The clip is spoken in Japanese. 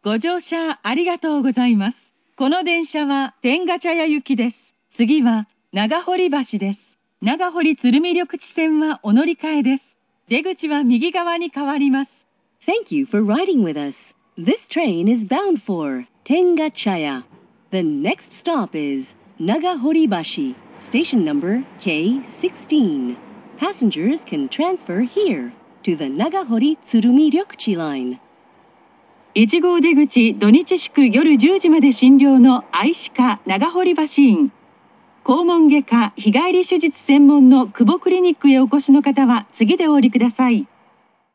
ご乗車ありがとうございます。この電車は天下茶屋行きです。次は長堀橋です。長堀鶴見緑地線はお乗り換えです。出口は右側に変わります。 Thank you for riding with us. This train is bound for Tengachaya. The next stop is Nagahoribashi, station number K16. Passengers can transfer here to the Nagahori Tsurumi Ryokuchi line. 1号出口土日祝夜10時まで診療の愛歯科長堀橋院。肛門外科日帰り手術専門の久保クリニックへお越しの方は次でお降りください。